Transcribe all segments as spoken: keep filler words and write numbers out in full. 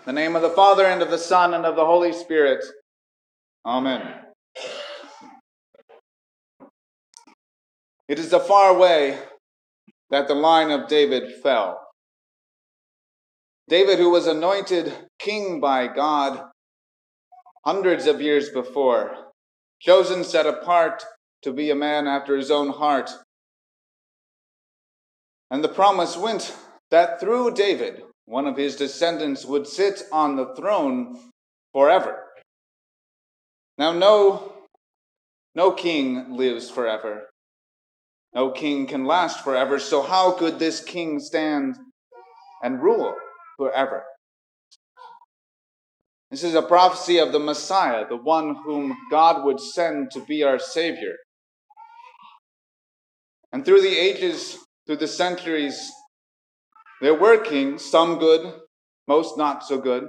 In the name of the Father, and of the Son, and of the Holy Spirit. Amen. It is a far way that the line of David fell. David, who was anointed king by God hundreds of years before, chosen, set apart to be a man after his own heart. And the promise went that through David, one of his descendants would sit on the throne forever. Now, no, no king lives forever. No king can last forever, so how could this king stand and rule forever? This is a prophecy of the Messiah, the one whom God would send to be our Savior. And through the ages, through the centuries, there were kings, some good, most not so good.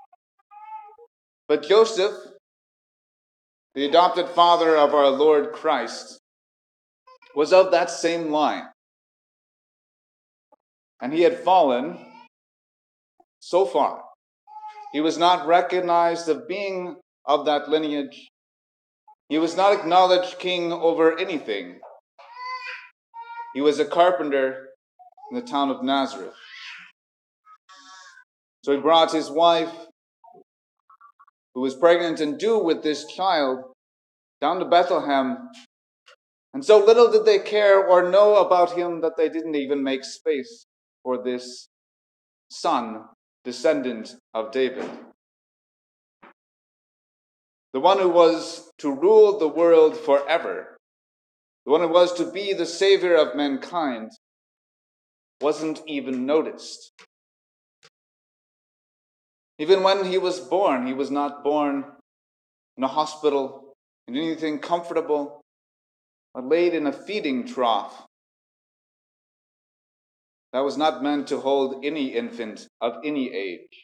But Joseph, the adopted father of our Lord Christ, was of that same line. And he had fallen so far. He was not recognized of being of that lineage. He was not acknowledged king over anything. He was a carpenter in the town of Nazareth. So he brought his wife, who was pregnant and due with this child, down to Bethlehem. And so little did they care or know about him that they didn't even make space for this son, descendant of David. The one who was to rule the world forever, the one who was to be the savior of mankind, wasn't even noticed. Even when he was born, he was not born in a hospital, in anything comfortable, but laid in a feeding trough that was not meant to hold any infant of any age.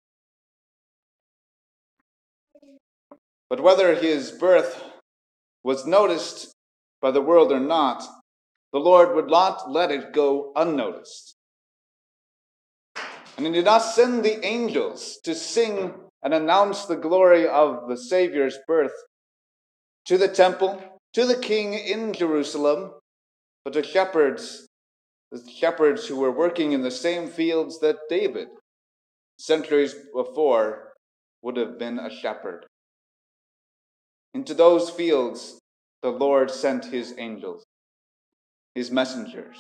But whether his birth was noticed by the world or not, the Lord would not let it go unnoticed. And he did not send the angels to sing and announce the glory of the Savior's birth to the temple, to the king in Jerusalem, but to shepherds, the shepherds who were working in the same fields that David, centuries before, would have been a shepherd. Into those fields, the Lord sent his angels, his messengers,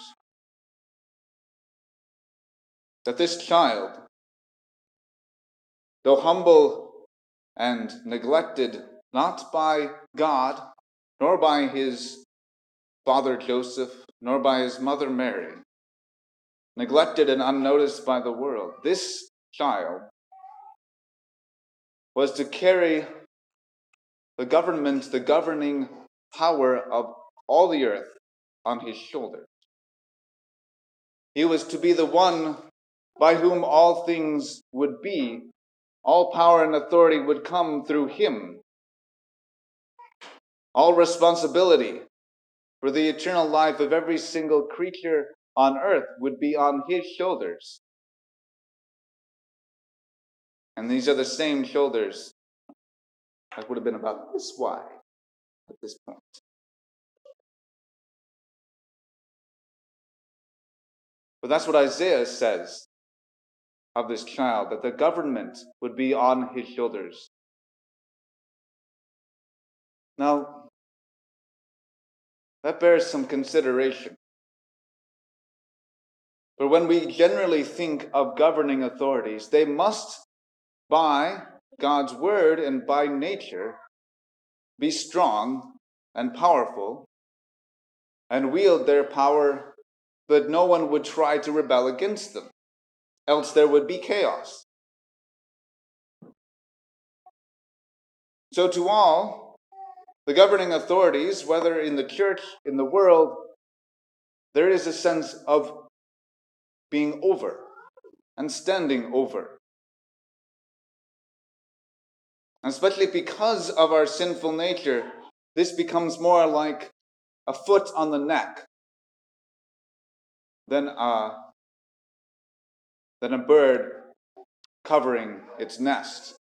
that this child, though humble and neglected, not by God, nor by his father Joseph, nor by his mother Mary, neglected and unnoticed by the world, this child was to carry the government, the governing power of all the earth on his shoulders. He was to be the one by whom all things would be. All power and authority would come through him. All responsibility for the eternal life of every single creature on earth would be on his shoulders. And these are the same shoulders that would have been about this wide at this point. But that's what Isaiah says of this child, that the government would be on his shoulders. Now, that bears some consideration. For when we generally think of governing authorities, they must, by God's word and by nature, be strong and powerful and wield their power, but no one would try to rebel against them, else there would be chaos. So to all, the governing authorities, whether in the church, in the world, there is a sense of being over and standing over. Especially because of our sinful nature, this becomes more like a foot on the neck than a, than a bird covering its nest.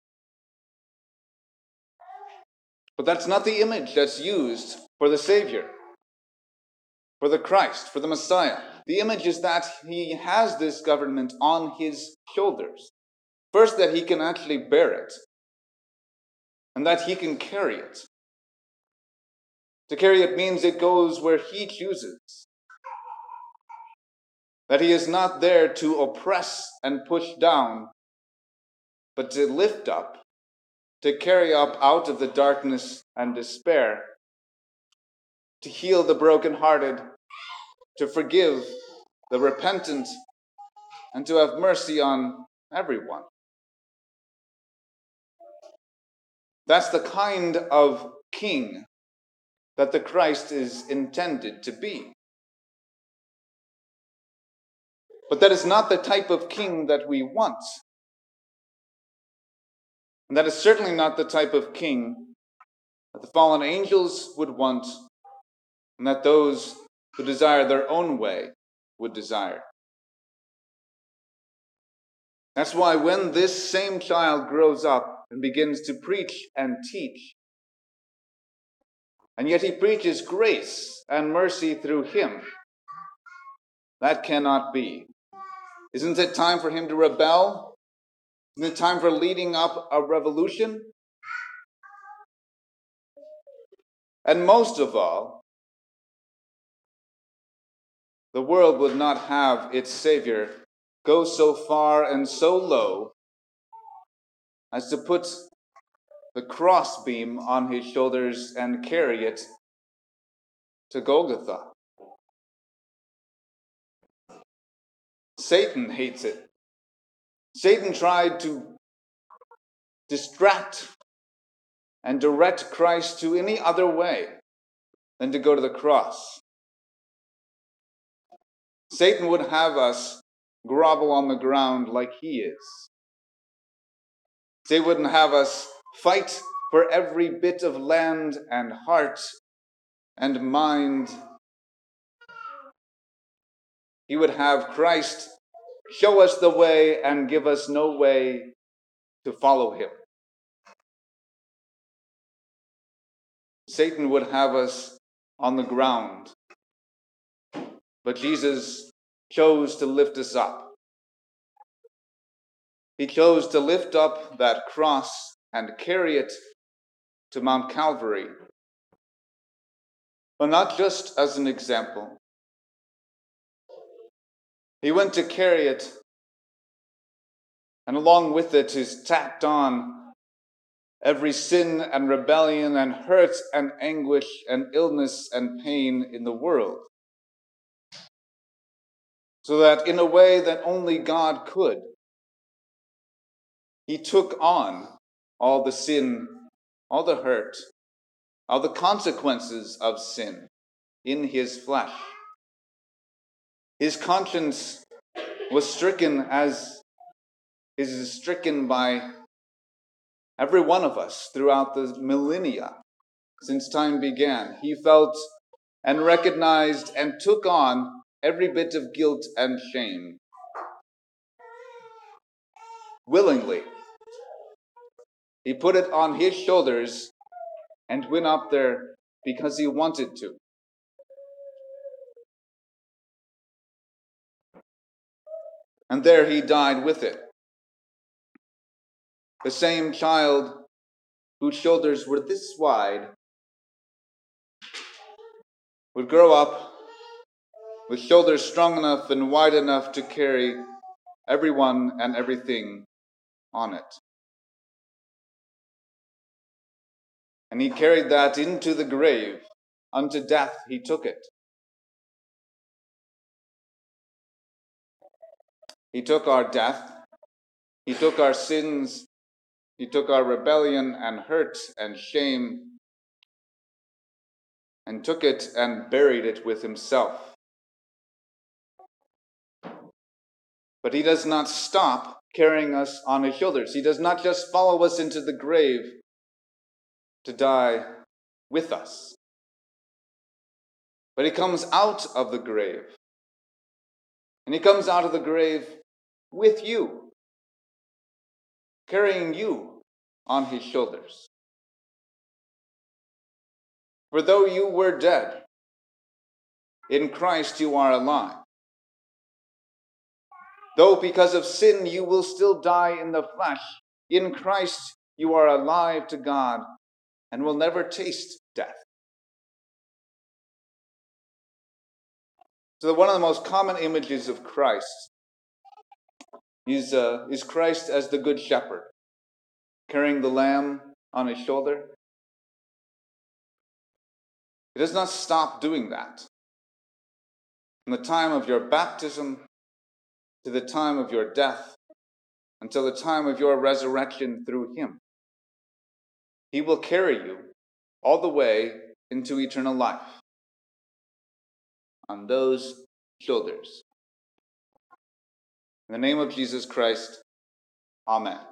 But that's not the image that's used for the Savior, for the Christ, for the Messiah. The image is that he has this government on his shoulders. First, that he can actually bear it, and that he can carry it. To carry it means it goes where he chooses. That he is not there to oppress and push down, but to lift up, to carry up out of the darkness and despair, to heal the brokenhearted, to forgive the repentant, and to have mercy on everyone. That's the kind of king that the Christ is intended to be. But that is not the type of king that we want. And that is certainly not the type of king that the fallen angels would want, and that those who desire their own way would desire. That's why when this same child grows up and begins to preach and teach, and yet he preaches grace and mercy through him, that cannot be. Isn't it time for him to rebel? Isn't it time for leading up a revolution? And most of all, the world would not have its Savior go so far and so low as to put the crossbeam on his shoulders and carry it to Golgotha. Satan hates it. Satan tried to distract and direct Christ to any other way than to go to the cross. Satan would have us grovel on the ground like he is. Satan wouldn't have us fight for every bit of land and heart and mind. He would have Christ show us the way and give us no way to follow him. Satan would have us on the ground, but Jesus chose to lift us up. He chose to lift up that cross and carry it to Mount Calvary, but not just as an example. He went to carry it, and along with it is tacked on every sin and rebellion and hurt and anguish and illness and pain in the world. So that in a way that only God could, he took on all the sin, all the hurt, all the consequences of sin in his flesh. His conscience was stricken as is stricken by every one of us throughout the millennia since time began. He felt and recognized and took on every bit of guilt and shame willingly. He put it on his shoulders and went up there because he wanted to. And there he died with it. The same child whose shoulders were this wide would grow up with shoulders strong enough and wide enough to carry everyone and everything on it. And he carried that into the grave. Unto death he took it. He took our death. He took our sins. He took our rebellion and hurt and shame, and took it and buried it with himself. But he does not stop carrying us on his shoulders. He does not just follow us into the grave to die with us. But he comes out of the grave. And he comes out of the grave with you. carrying you on his shoulders. For though you were dead, in Christ you are alive. Though because of sin you will still die in the flesh, in Christ you are alive to God and will never taste death. So one of the most common images of Christ is, uh, is Christ as the good shepherd, carrying the lamb on his shoulder. He does not stop doing that. From the time of your baptism to the time of your death, until the time of your resurrection through him, he will carry you all the way into eternal life on those shoulders. In the name of Jesus Christ, amen.